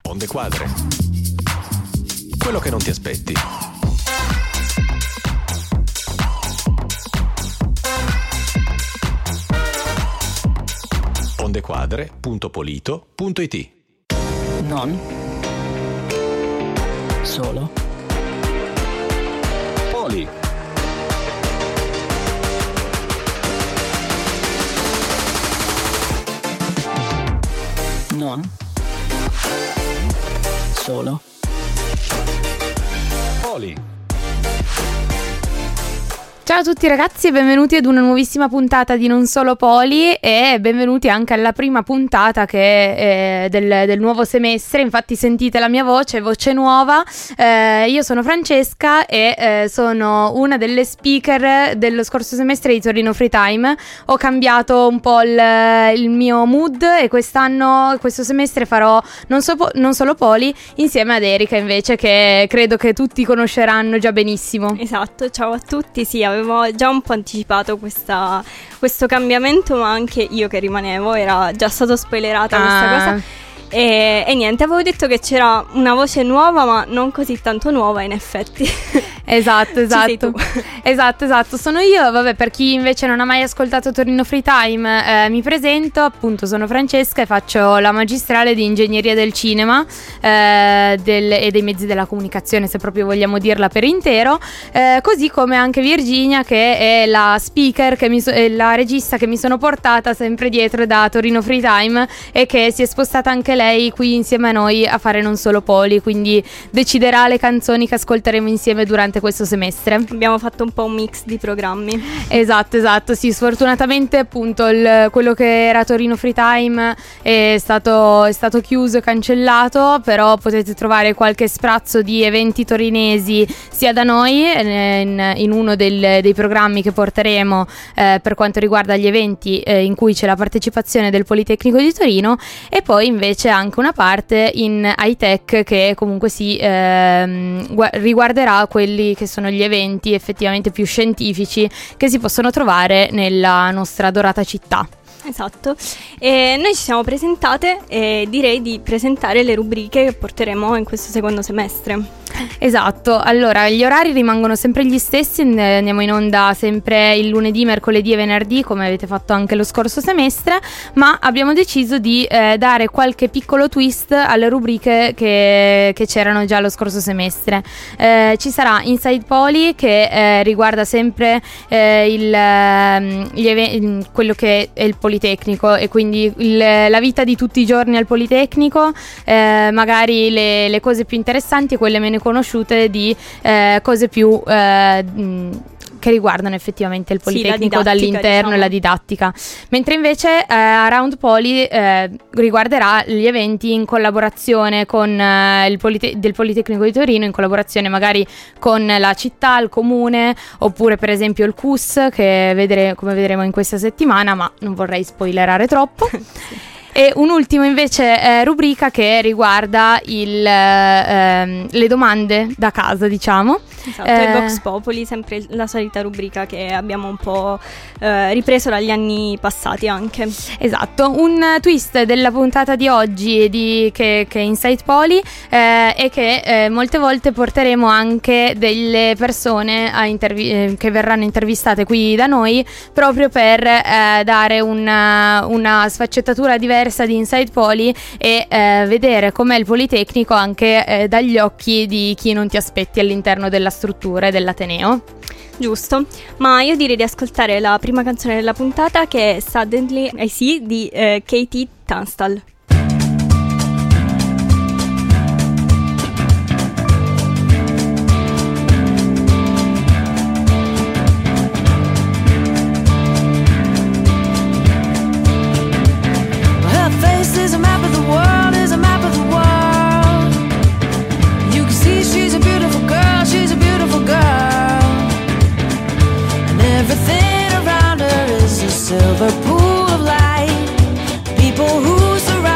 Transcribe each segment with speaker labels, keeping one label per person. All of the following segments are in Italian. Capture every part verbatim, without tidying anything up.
Speaker 1: Onde Quadre. Quello che non ti aspetti. ondequadre punto polito punto it.
Speaker 2: Non solo
Speaker 1: Poli.
Speaker 2: Non solo
Speaker 1: Poli.
Speaker 3: Ciao a tutti ragazzi e benvenuti ad una nuovissima puntata di Non Solo Poli e benvenuti anche alla prima puntata che è del, del nuovo semestre. Infatti sentite la mia voce, voce nuova. Eh, io sono Francesca e eh, sono una delle speaker dello scorso semestre di Torino Free Time. Ho cambiato un po' il, il mio mood e quest'anno, questo semestre farò non, so, non Solo Poli insieme ad Erika invece, che credo che tutti conosceranno già benissimo.
Speaker 4: Esatto, ciao a tutti, sì, avevo già un po' anticipato questa, questo cambiamento, ma anche io che rimanevo, era già stato spoilerata
Speaker 3: ah.
Speaker 4: questa cosa. E, e niente, avevo detto che c'era una voce nuova, ma non così tanto nuova in effetti.
Speaker 3: Esatto, esatto. Esatto, esatto. Sono io, vabbè, per chi invece non ha mai ascoltato Torino Free Time, eh, mi presento, appunto sono Francesca e faccio la magistrale di ingegneria del cinema eh, del, e dei mezzi della comunicazione, se proprio vogliamo dirla per intero, eh, così come anche Virginia, che è la speaker, che mi so- è la regista che mi sono portata sempre dietro da Torino Free Time e che si è spostata anche lei qui insieme a noi a fare Non Solo Poli, quindi deciderà le canzoni che ascolteremo insieme durante questo semestre.
Speaker 4: Abbiamo fatto un po' un mix di programmi.
Speaker 3: Esatto, esatto, sì, sfortunatamente appunto il, quello che era Torino Free Time è stato, è stato chiuso e cancellato, però potete trovare qualche sprazzo di eventi torinesi sia da noi in, in uno del, dei programmi che porteremo eh, per quanto riguarda gli eventi eh, in cui c'è la partecipazione del Politecnico di Torino, e poi invece anche una parte in high tech che comunque si ehm, gu- riguarderà quelli che sono gli eventi effettivamente più scientifici che si possono trovare nella nostra adorata città.
Speaker 4: Esatto, e noi ci siamo presentate e direi di presentare le rubriche che porteremo in questo secondo semestre.
Speaker 3: Esatto, allora gli orari rimangono sempre gli stessi, andiamo in onda sempre il lunedì, mercoledì e venerdì come avete fatto anche lo scorso semestre, ma abbiamo deciso di eh, dare qualche piccolo twist alle rubriche che, che c'erano già lo scorso semestre. Eh, ci sarà Inside Poli che eh, riguarda sempre eh, il, gli even- quello che è il Politecnico e quindi il, la vita di tutti i giorni al Politecnico, eh, magari le, le cose più interessanti e quelle meno conosciute di eh, cose più eh, mh, che riguardano effettivamente il Politecnico, sì, dall'interno, diciamo, e la didattica. Mentre invece eh, Around Poli eh, riguarderà gli eventi in collaborazione con eh, il Polite- del Politecnico di Torino, in collaborazione magari con la città, il comune, oppure per esempio il C U S, che vedere- come vedremo in questa settimana, ma non vorrei spoilerare troppo. E un ultimo invece eh, rubrica che riguarda il, ehm, le domande da casa, diciamo.
Speaker 4: Esatto, eh, il Vox Populi, sempre la solita rubrica che abbiamo un po' eh, ripreso dagli anni passati anche.
Speaker 3: Esatto, un twist della puntata di oggi di, che, che è Inside Poli eh, è che eh, molte volte porteremo anche delle persone a intervi- eh, che verranno intervistate qui da noi proprio per eh, dare una, una sfaccettatura diversa di Inside Poli e eh, vedere com'è il Politecnico anche eh, dagli occhi di chi non ti aspetti all'interno della struttura e dell'Ateneo.
Speaker 4: Giusto, ma io direi di ascoltare la prima canzone della puntata, che è Suddenly I See di eh, Katie Tunstall.
Speaker 5: Silver pool of light, people who surround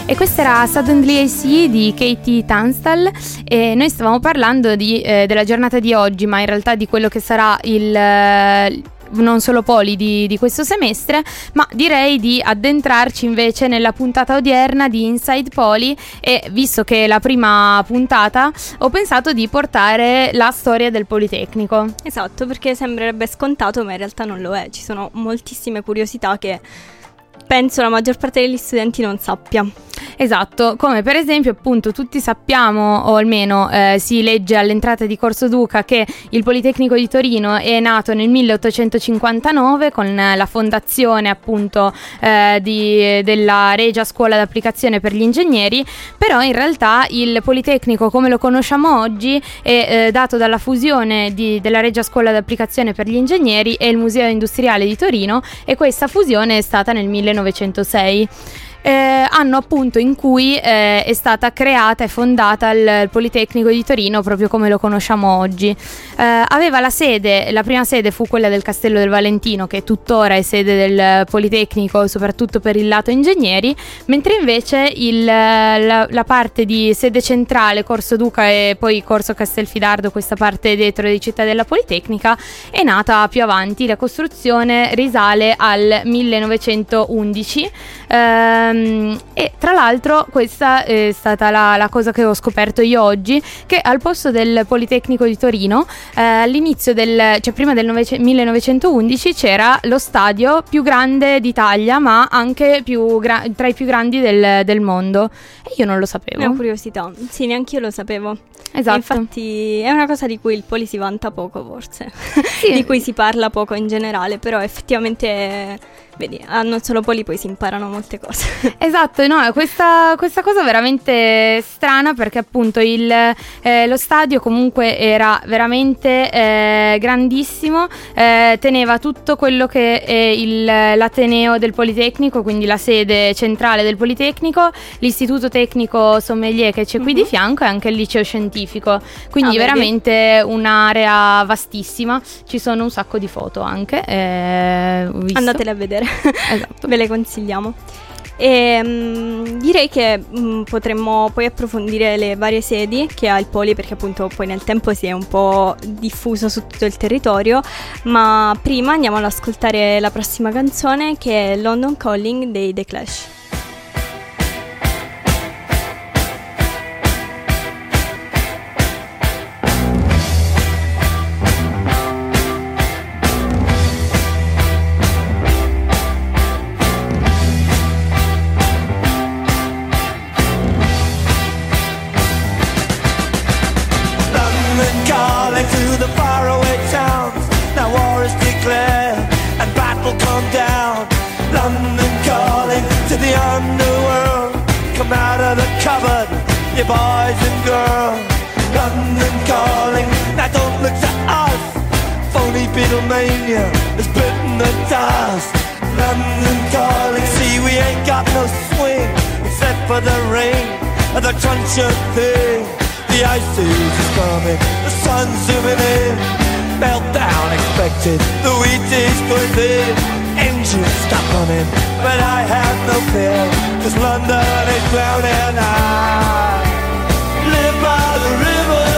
Speaker 3: e questa era Suddenly I See di Katie Tunstall, e noi stavamo parlando di, eh, della giornata di oggi, ma in realtà di quello che sarà il... Eh, non solo Poli di, di questo semestre, ma direi di addentrarci invece nella puntata odierna di Inside Poli, e visto che è la prima puntata ho pensato di portare la storia del Politecnico.
Speaker 4: Esatto, perché sembrerebbe scontato ma in realtà non lo è, ci sono moltissime curiosità che penso la maggior parte degli studenti non sappia.
Speaker 3: Esatto, come per esempio appunto tutti sappiamo, o almeno eh, si legge all'entrata di Corso Duca, che il Politecnico di Torino è nato nel milleottocentocinquantanove con la fondazione appunto eh, di, della Regia Scuola d'Applicazione per gli Ingegneri, però in realtà il Politecnico come lo conosciamo oggi è eh, dato dalla fusione di, della Regia Scuola d'Applicazione per gli Ingegneri e il Museo Industriale di Torino, e questa fusione è stata nel millenovecentosei. Eh, anno appunto in cui eh, è stata creata e fondata il, il Politecnico di Torino proprio come lo conosciamo oggi. Eh, aveva la sede, la prima sede fu quella del Castello del Valentino, che tuttora è sede del Politecnico soprattutto per il lato ingegneri, mentre invece il, la, la parte di sede centrale, Corso Duca e poi Corso Castelfidardo, questa parte dietro di Cittadella Politecnica, è nata più avanti. La costruzione risale al millenovecentoundici. Eh, E tra l'altro questa è stata la, la cosa che ho scoperto io oggi, che al posto del Politecnico di Torino eh, all'inizio del, cioè prima del nove, millenovecentoundici c'era lo stadio più grande d'Italia, ma anche più gra- tra i più grandi del, del mondo, e io non lo sapevo.
Speaker 4: È una curiosità, sì, neanche io lo sapevo.
Speaker 3: Esatto.
Speaker 4: E infatti è una cosa di cui il Poli si vanta poco, forse,
Speaker 3: sì.
Speaker 4: di cui si parla poco in generale, però effettivamente, vedi, a non solo Poli poi si imparano molte cose.
Speaker 3: Esatto, no, questa, questa cosa veramente strana, perché appunto il, eh, lo stadio comunque era veramente eh, grandissimo, eh, teneva tutto quello che è il, l'Ateneo del Politecnico, quindi la sede centrale del Politecnico, l'istituto tecnico sommelier che c'è qui mm-hmm. di fianco, e anche il liceo scientifico, quindi ah, veramente un'area vastissima. Ci sono un sacco di foto anche, eh, ho visto.
Speaker 4: Andatele a vedere.
Speaker 3: Esatto.
Speaker 4: Ve le consigliamo. E um, direi che um, potremmo poi approfondire le varie sedi che ha il Poli, perché appunto poi nel tempo si è un po' diffuso su tutto il territorio, ma prima andiamo ad ascoltare la prossima canzone, che è London Calling dei The Clash.
Speaker 2: You boys and girls, London calling. Now don't look to us. Phony Beatlemania has bitten the dust. London calling. See, we ain't got no swing except for the rain and the crunch of thing. The ice age is coming, the sun's zooming in. Meltdown expected, the wheat is going thin. Engines stop running, but I have no fear, 'cause London is drowning. I live by the river,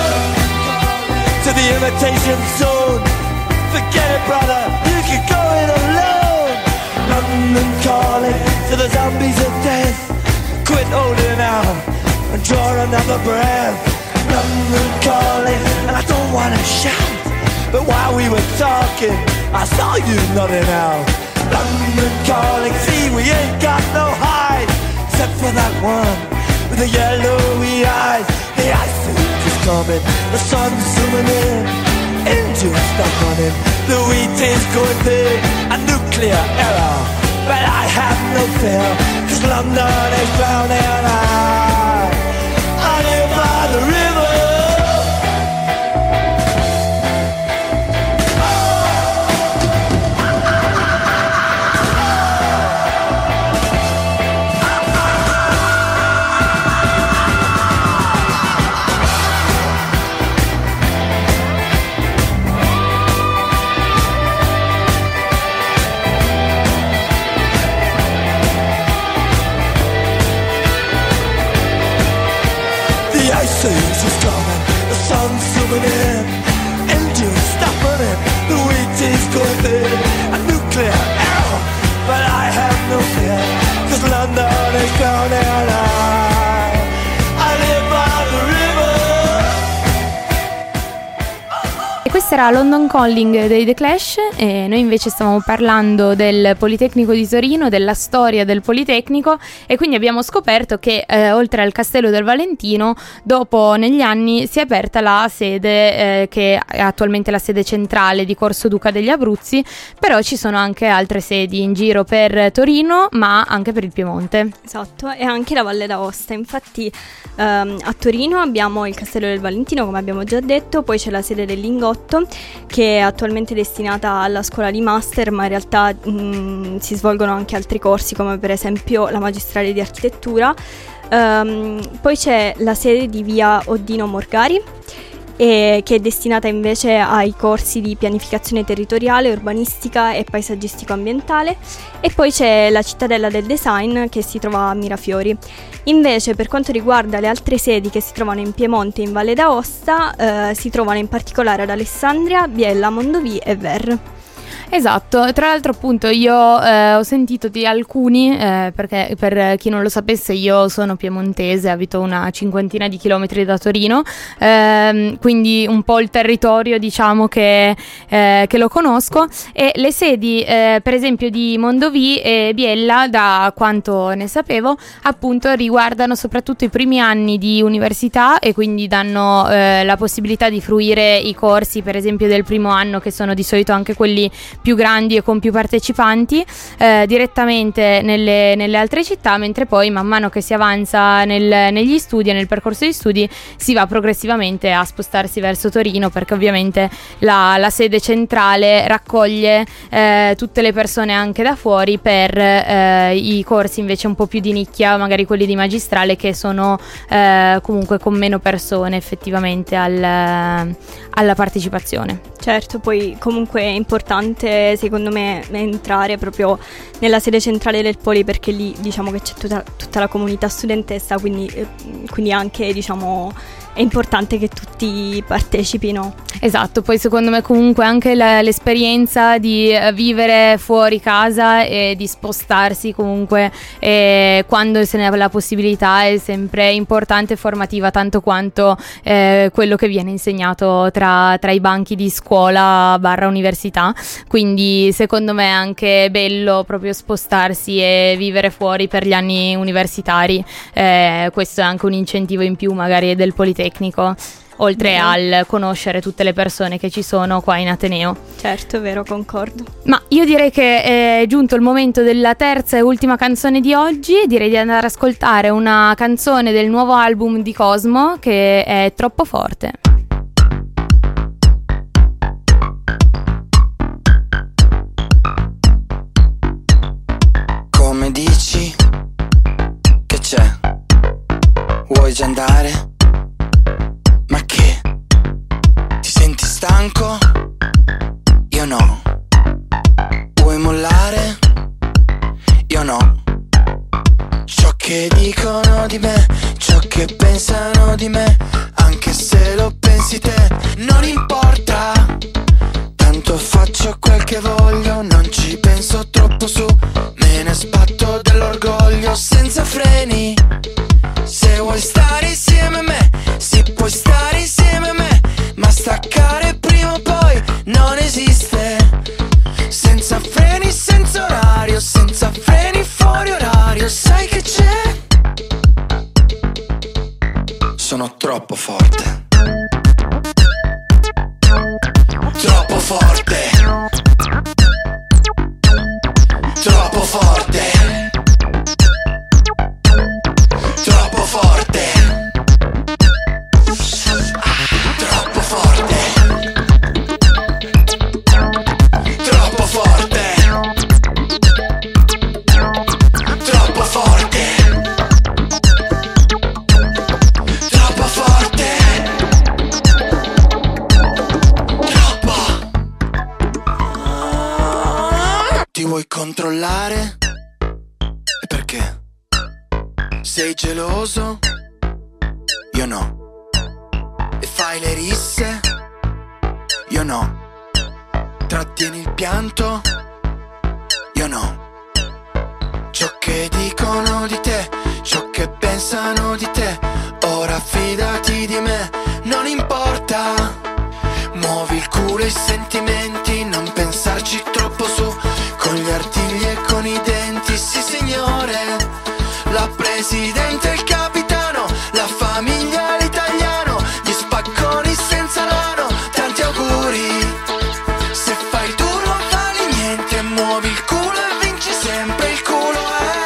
Speaker 2: to the imitation zone. Forget it, brother, you can go it alone. London calling to the zombies of death. Quit holding out and draw another breath. London calling, and I don't wanna shout, but while we were talking, I saw you nodding out. London calling, see we ain't got no hide, except for that one with the yellowy eyes. The ice age is coming, the sun's zooming in. Engines stop running, the wheat is going big. A nuclear error, but I have no fear, 'cause London is drowning. I, I live by the river.
Speaker 3: Questa era London Calling dei The Clash e noi invece stavamo parlando del Politecnico di Torino, della storia del Politecnico, e quindi abbiamo scoperto che eh, oltre al Castello del Valentino, dopo negli anni si è aperta la sede eh, che è attualmente la sede centrale di Corso Duca degli Abruzzi, però ci sono anche altre sedi in giro per Torino, ma anche per il Piemonte.
Speaker 4: Esatto, e anche la Valle d'Aosta. Infatti ehm, a Torino abbiamo il Castello del Valentino, come abbiamo già detto, poi c'è la sede del Lingotto, che è attualmente destinata alla scuola di master, ma in realtà mh, si svolgono anche altri corsi, come per esempio la magistrale di architettura. Um, poi c'è la sede di via Oddino Morgari, e che è destinata invece ai corsi di pianificazione territoriale, urbanistica e paesaggistico-ambientale, e poi c'è la Cittadella del Design, che si trova a Mirafiori. Invece, per quanto riguarda le altre sedi che si trovano in Piemonte e in Valle d'Aosta, eh, si trovano in particolare ad Alessandria, Biella, Mondovì e Ver.
Speaker 3: Esatto, tra l'altro appunto io eh, ho sentito di alcuni, eh, perché per chi non lo sapesse io sono piemontese, abito una cinquantina di chilometri da Torino, ehm, quindi un po' il territorio diciamo che, eh, che lo conosco, e le sedi eh, per esempio di Mondovì e Biella, da quanto ne sapevo, appunto riguardano soprattutto i primi anni di università, e quindi danno eh, la possibilità di fruire i corsi per esempio del primo anno, che sono di solito anche quelli più grandi e con più partecipanti, eh, direttamente nelle, nelle altre città, mentre poi man mano che si avanza nel, negli studi e nel percorso di studi si va progressivamente a spostarsi verso Torino, perché ovviamente la, la sede centrale raccoglie eh, tutte le persone anche da fuori per eh, i corsi invece un po' più di nicchia, magari quelli di magistrale, che sono eh, comunque con meno persone effettivamente al, alla partecipazione.
Speaker 4: Certo, poi comunque è importante secondo me entrare proprio nella sede centrale del Poli, perché lì diciamo che c'è tutta, tutta la comunità studentessa, quindi, quindi anche diciamo è importante che tutti partecipino.
Speaker 3: Esatto, poi secondo me comunque anche la, l'esperienza di vivere fuori casa e di spostarsi comunque eh, quando se ne ha la possibilità è sempre importante e formativa, tanto quanto eh, quello che viene insegnato tra, tra i banchi di scuola barra università, quindi secondo me è anche bello proprio spostarsi e vivere fuori per gli anni universitari, eh, questo è anche un incentivo in più magari del Politecnico, oltre mm. al conoscere tutte le persone che ci sono qua in Ateneo.
Speaker 4: Certo, è vero, concordo.
Speaker 3: Ma io direi che è giunto il momento della terza e ultima canzone di oggi. Direi di andare ad ascoltare una canzone del nuovo album di Cosmo, che è Troppo Forte.
Speaker 5: Come dici? Che c'è? Vuoi già andare? Ma che? Ti senti stanco? Io no. Vuoi mollare? Io no. Ciò che dicono di me, ciò che pensano di me, anche se lo pensi te, non importa. Tanto faccio quel che voglio, non ci penso troppo su, me ne sbatto dell'orgoglio senza freni. Se vuoi stare insieme a me, sì puoi stare insieme a me, ma staccare prima o poi non esiste. Senza freni, senza orario, senza freni fuori orario, sai che c'è? Sono troppo forte. Troppo forte. Troppo forte. Troppo forte. Troppo forte. Troppo forte. Troppo forte. Troppo forte. Troppo. Ti vuoi controllare? E perché? Sei geloso? Io no. E fai le risse? Io no. Trattieni il pianto? Io no. Ciò che dicono di te, ciò che pensano di te, ora fidati di me, non importa. Muovi il culo e i sentimenti, non pensarci troppo su, con gli artigli e con i denti, sì signore. La presidente, il capitano, la famiglia, l'italiano, gli spacconi senza mano, tanti auguri. Se fai duro non vali niente, muovi il culo e vinci sempre, il culo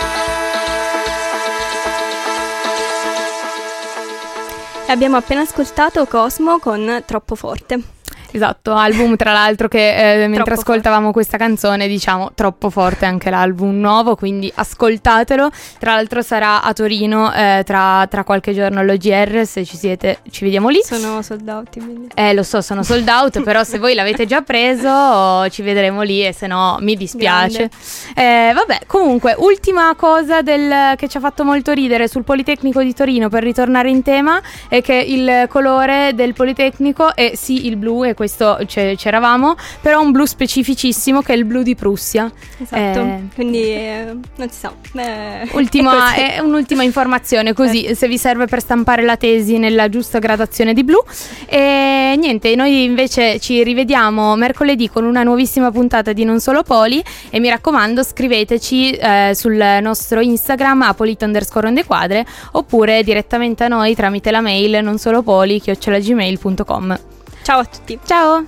Speaker 5: è.
Speaker 4: Abbiamo appena ascoltato Cosmo con Troppo Forte.
Speaker 3: Esatto, album tra l'altro che eh, mentre
Speaker 4: Troppo
Speaker 3: ascoltavamo forte. Questa canzone, diciamo, troppo forte anche l'album nuovo, quindi ascoltatelo. Tra l'altro sarà a Torino eh, tra, tra qualche giorno all'O G R, se ci siete ci vediamo lì.
Speaker 4: Sono sold out, quindi.
Speaker 3: Eh lo so, sono sold out, però se voi l'avete già preso ci vedremo lì e se no mi dispiace. Eh, vabbè, comunque, ultima cosa del, che ci ha fatto molto ridere sul Politecnico di Torino, per ritornare in tema, è che il colore del Politecnico è sì il blu, e questo c'eravamo, però un blu specificissimo che è il blu di Prussia.
Speaker 4: Esatto,
Speaker 3: eh,
Speaker 4: quindi eh, non si sa. Eh,
Speaker 3: ultima,
Speaker 4: è,
Speaker 3: è un'ultima informazione, così eh. se vi serve per stampare la tesi nella giusta gradazione di blu. E niente, noi invece ci rivediamo mercoledì con una nuovissima puntata di Non Solo Poli, e mi raccomando scriveteci eh, sul nostro Instagram a polito underscore onde quadre, oppure direttamente a noi tramite la mail nonsolopoli chiocciola gmail punto com.
Speaker 4: Ciao a tutti.
Speaker 3: Ciao.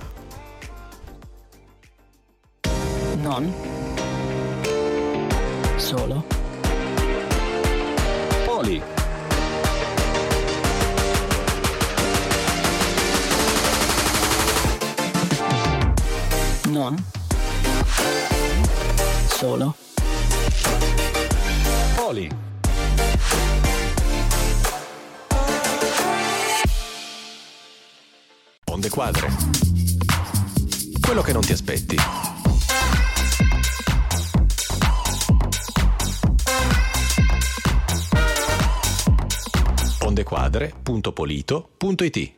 Speaker 6: Non solo
Speaker 1: Poli.
Speaker 6: Non solo
Speaker 1: Poli. Onde Quadre. Quello che non ti aspetti. ondequadre punto polito punto it